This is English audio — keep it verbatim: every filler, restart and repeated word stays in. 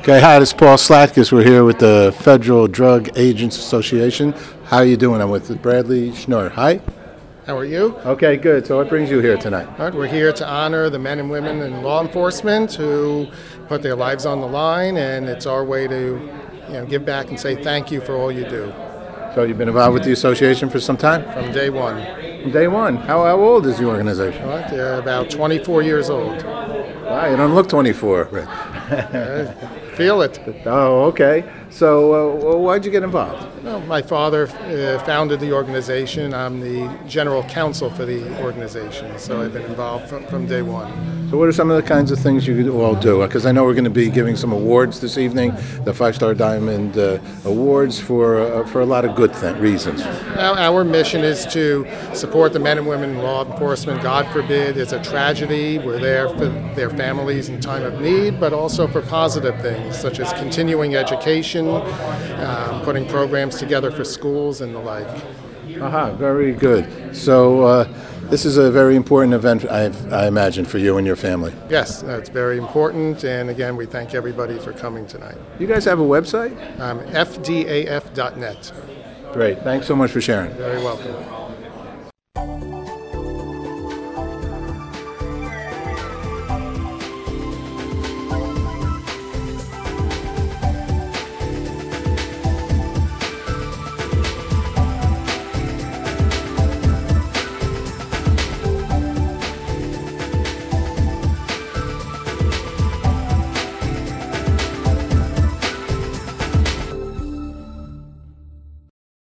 Okay, hi, this is Paul Slatkus. We're here with the Federal Drug Agents Association. How are you doing? I'm with Bradley Schnorr. Hi. How are you? Okay, good. So what brings you here tonight? All right, we're here to honor the men and women in law enforcement who put their lives on the line, and it's our way to you know, give back and say thank you for all you do. So you've been involved with the association for some time? From day one. From day one. How, how old is the organization? All right, they're about twenty-four years old. Wow, you don't look twenty-four. uh, feel it. Oh, okay. So uh, why'd you get involved? Well, my father uh, founded the organization. I'm the general counsel for the organization, so I've been involved from, from day one. So what are some of the kinds of things you all do? Because I know we're going to be giving some awards this evening, the Five Star Diamond uh, Awards for uh, for a lot of good th- reasons. Our, our mission is to support the men and women in law enforcement. God forbid it's a tragedy. We're there for their families in time of need, but also for positive things such as continuing education, um, putting programs together for schools and the like. Aha, very good. So uh, this is a very important event, I, I imagine, for you and your family. Yes, that's very important. And again, we thank everybody for coming tonight. You guys have a website? Um, F D A F dot net. Great. Thanks so much for sharing. Very welcome.